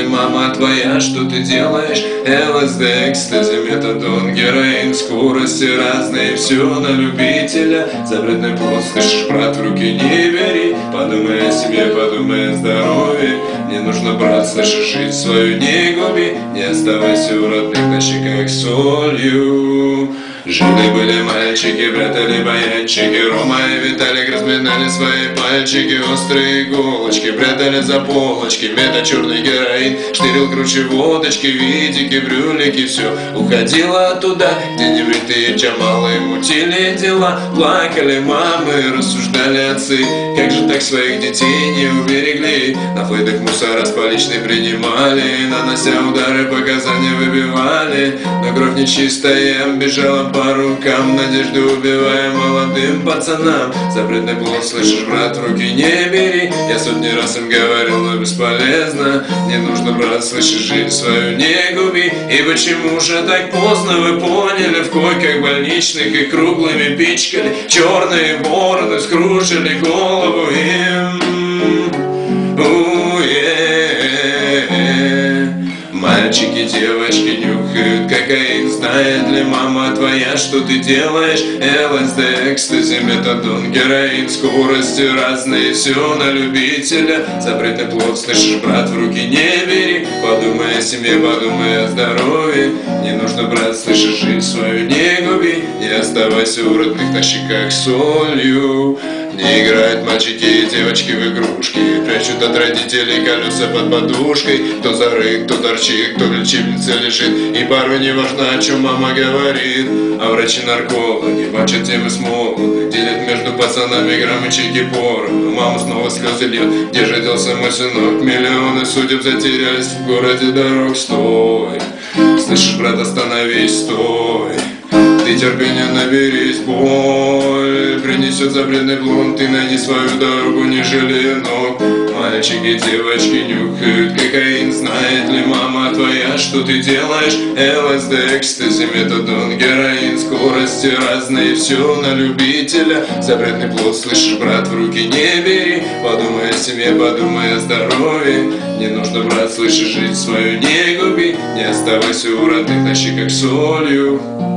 ли мама твоя, что ты делаешь? ЛСД, экстази, метадон, героин, скорости разные, все на любителя. Запретный плод, слышишь, брат, в руки не бери. Подумай о себе, подумай о здоровье. Не нужно, брат, слышишь, жизнь свою не губи. Не оставайся у родных на щеках солью. Жили-были мальчики, прятали баянчики, Рома и Виталик разминали свои пальчики. Острые иголочки прятали за полочки, мета, черный героин штырил круче водочки, видики, брюлики. Все уходило туда, где небритые чамалы мутили дела. Плакали мамы, рассуждали отцы, как же так своих детей не уберегли. На флейтах мусора с поличной принимали, нанося удары, показания выбивали. Но кровь нечистая бежала по рукам, надежды убивая молодым пацанам. Запретный плод, слышишь, брат, в руки не бери. Я сотни раз им говорил, но бесполезно. Не нужно, брат, слышишь, жизнь свою не губи. И почему же так поздно вы поняли? В койках больничных и круглыми пичкали, черные бороды скружили голову им. Мальчики, девочки нюхают кокаин. Знает ли мама твоя, что ты делаешь? ЛСД, экстази, метадон, героин, скорости разные, все на любителя. Запретный плод, слышишь, брат, в руки не бери. Подумай о семье, подумай о здоровье. Не нужно, брат, слышишь, жизнь свою не губи. Не оставайся у родных на щеках солью. Не играют мальчики и девочки в игрушки, прячут от родителей колеса под подушкой. Кто зарыт, кто торчит, кто в лечебнице лежит. И порой не важно, о чем мама говорит. А врачи-наркологи бачат темы с молодых, делят между пацанами граммчики поровну. Мама снова слезы льет, где же делся мой сынок? Миллионы судеб затерялись в городе дорог. Стой, слышишь, брат, остановись, стой. Ты терпения наберись, боль принесет запретный плод. Ты найди свою дорогу, не жалея ног. Мальчики, девочки нюхают кокаин. Знает ли мама твоя, что ты делаешь? ЛСД, экстази, метадон, героин, скорости разные, все на любителя. Запретный плод, слышишь, брат, в руки не бери. Подумай о семье, подумай о здоровье. Не нужно, брат, слышишь, жизнь свою не губи. Не оставайся у родных на щеках солью.